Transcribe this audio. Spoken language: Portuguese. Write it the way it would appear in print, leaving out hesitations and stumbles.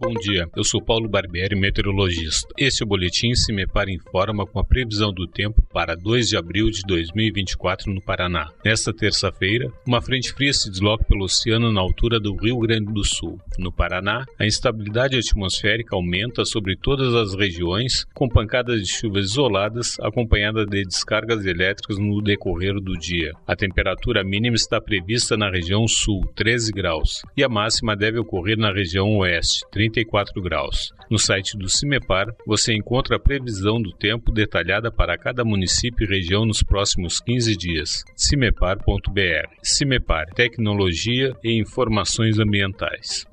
Bom dia, eu sou Paulo Barbieri, meteorologista. Este é o Boletim CIMEPAR Informa com a previsão do tempo para 2 de abril de 2024 no Paraná. Nesta terça-feira, uma frente fria se desloca pelo oceano na altura do Rio Grande do Sul. No Paraná, a instabilidade atmosférica aumenta sobre todas as regiões, com pancadas de chuvas isoladas, acompanhada de descargas elétricas no decorrer do dia. A temperatura mínima está prevista na região sul, 13 graus, e a máxima deve ocorrer na região oeste, 34 graus. No site do CIMEPAR, você encontra a previsão do tempo detalhada para cada município e região nos próximos 15 dias. cimepar.br. CIMEPAR, tecnologia e informações ambientais.